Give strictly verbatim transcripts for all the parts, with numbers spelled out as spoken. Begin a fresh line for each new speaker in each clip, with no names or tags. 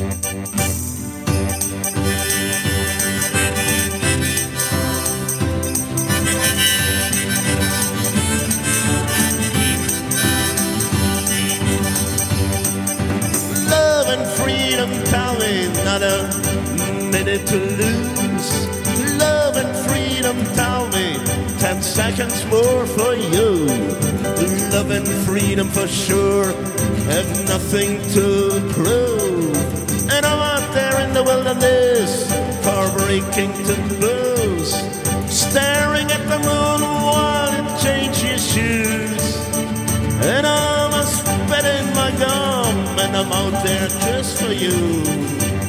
Love and freedom, tell me, not a minute to lose. Love and freedom, tell me, ten seconds more for you. Love and freedom for sure have nothing to prove. And I'm out there in the wilderness, far breaking to blues, staring at the moon while it changes shoes. And I'm a spitting my gum, and I'm out there just for you.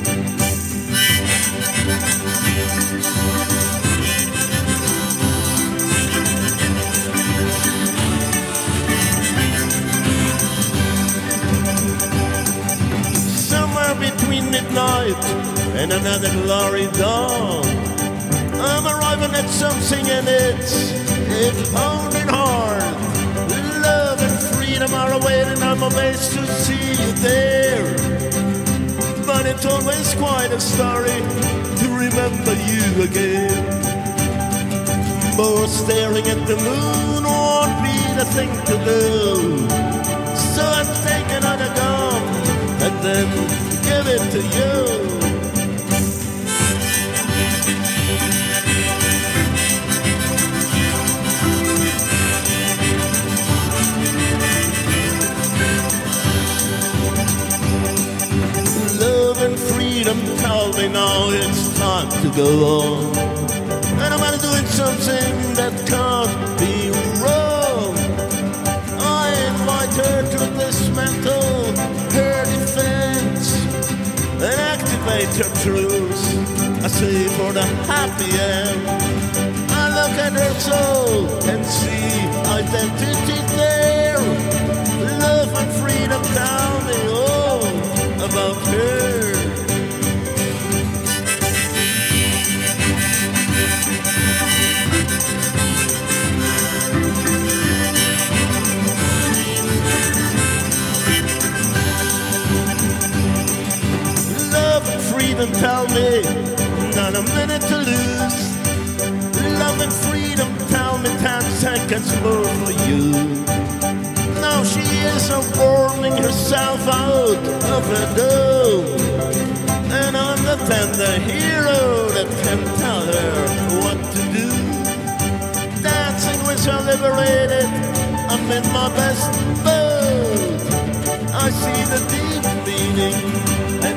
Between midnight and another glory dawn, I'm arriving at something and it's it's pounding hard. Love and freedom are awaiting, I'm amazed to see you there. But it's always quite a story to remember you again. More staring at the moon won't be the thing to do. So I'm taking another gum and then give it to you. Love and freedom tell me now it's time to go on. And I'm gonna doing something that can't be wrong. I invite her to dismantle her defense and activate her truth. I say for the happy end. I look at her soul and see identity there. Love and freedom tell me all about her. Freedom tell me, not a minute to lose. Love and freedom tell me ten seconds more for you. Now she is warming herself out of her dome, and I'm the tender hero that can tell her what to do. Dancing with her liberated, I'm in my best mood. I see the deep meaning and